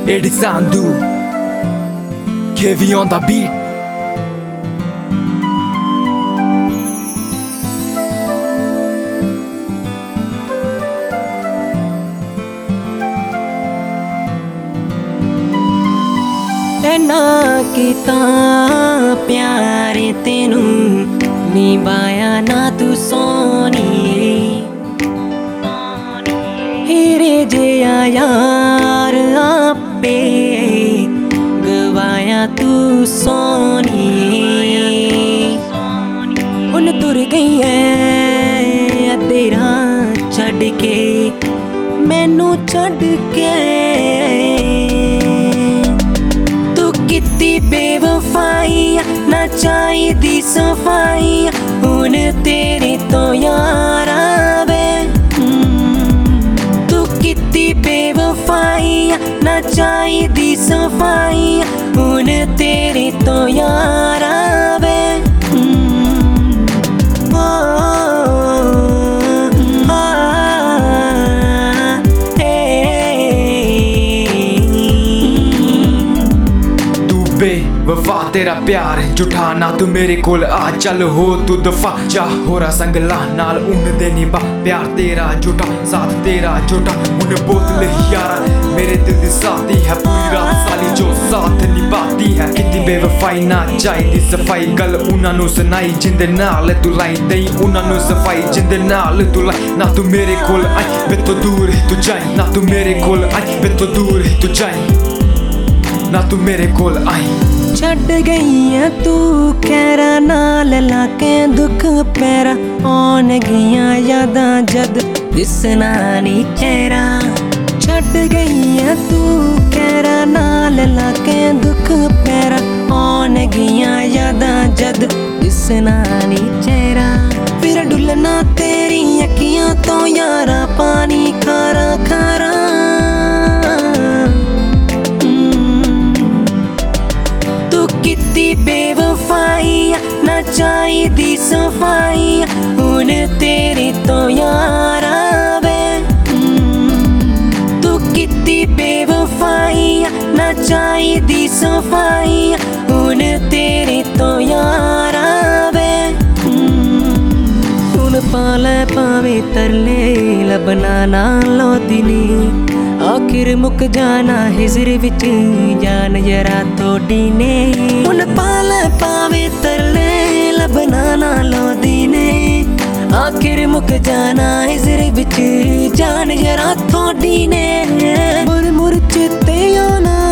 Eddie Sandu, KV on the beat. ना किता प्यारे तेनू निभाया ना तू सोनी हीरे जिया यार आपे गवाया तू सोनी हुन तुर गई है अद्धे राह छड़ के मैनू छड़ के कितनी बेवफाई ना चाहिदी सफाई हुन तेरे तो यारा वे तू कितनी बेवफाई ना चाहिदी सफाई हुन तेरे तो यारा वे वफा तेरा प्यार झूठा ना तू मेरे कोल आ चल हो तू दफा जा होरा संगला नाल उन दे निभा प्यार तेरा झूठा साथ तेरा झूठा उन बोतल यारा मेरे दिल दी साथी है पूरी रात साली जो साथ निभाती है कितनी बेवफाई ना चाहिदी सफाई गल उन्हां नू सुनाई जिंदे नाल तू लाई दई उन्हां नू सफाई जिंदे नाल तू लाई ना तू मेरे कोल आई मैं तो दूर ही तू जाई ना तू मेरे कोल आई मैं तो दूर ही तू जाई ना तू मेरे कोल आई छड़ गई है तू कहरा नाल लाके दुख पैरा आन गईया यादां जद दिसना नी चेहरा छड़ गई है तू कहरा नाल लाके दुख पैरा आन गईया यादां जद दिसना नी चेहरा फिर डुलना तेरी अखियां तो यारा पानी खारा खारा कितनी बेवफाई ना चाहिदी सफाई हुन तेरे तो यारा वे तू कितनी बेवफाई ना चाहिदी सफाई हुन तेरे तो यारा वे हुन पाले पावे तरले लबना ना लोदिनी आखिर मुक जाना हिजर विच जान जरा थोड़ी ने हुन पाल पावे तरले लबना ना लोदी ने आखिर मुक जाना हिजर विच जान जरा थोड़ी ने मुर मुर चेते आना